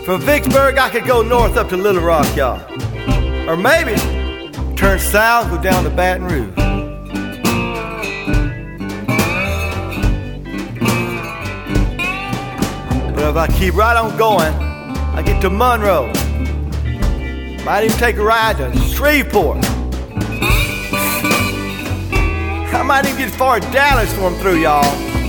From Vicksburg, I could go north up to Little Rock, y'all. Or maybe turn south, go down to Baton Rouge. But if I keep right on going, I get to Monroe. Might even take a ride to Shreveport. I might even get as far as Dallas before I'm through, y'all.